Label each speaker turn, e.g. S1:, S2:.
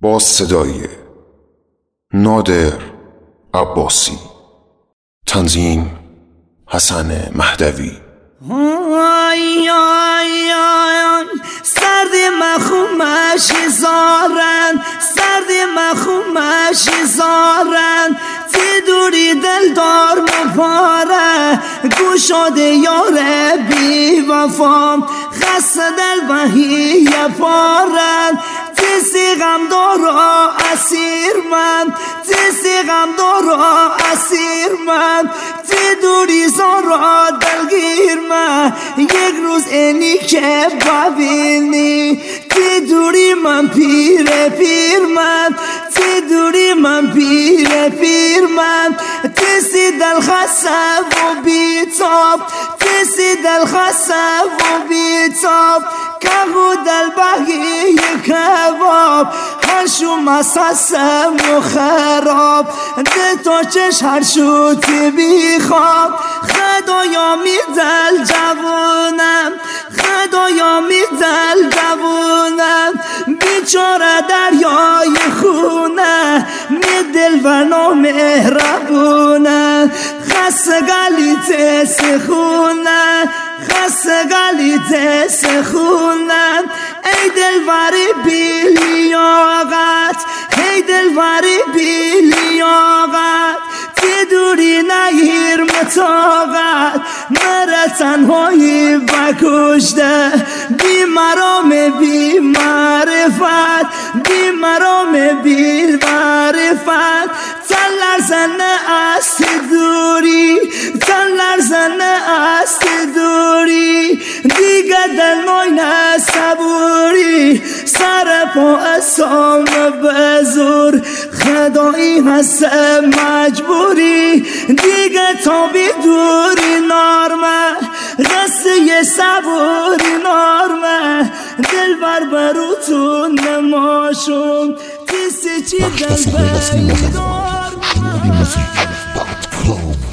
S1: با صدای نادر عباسی، تنظیم حسن مهدوی.
S2: سردی مخومش زارن، سردی مخومش زارن، تی دوری دل دار مپاره، گوشاد یار بی وفام، خست دل بهی پارن، تی سیغم دارا اسیر من، تی سیغم دارا اسیر من، تی دوری زارا دلگیر من، یک روز اینی که ببینی، تی دوری من پیر پیر من، تی دوری من پیر پیر من، تی سی دل خسته و بیتاب، تی سی دل خسته و بیتاب، کهو دل بگی کباب، هرشو مسسم و خراب، ده تا چش هرشو تی بیخواب، خدایا می دل جوونم، خدایا می دل جوونم، بیچاره دریای خونه، می دل و نامهربونه، خست گلیت سخونه، خست گلیت سخونه، ای دلبری بی لیاقت، ای دلبری بی لیاقت، تی دوری نگیر مطاقت، مره تنهایی بکشته، بی مرام بی معرفت، بی مرام بی معرفت، تن لرزنه است دوری، تن لرزنه است دوری، دیگه دل نوینه صبوری، سر پا اسام بزور، خدایی هست مجبوری، دیگه تا بی دوری نارمه، قصه صبوری نارمه، دل بر بروتون نماشون، تیسی چی دل بری نارمه.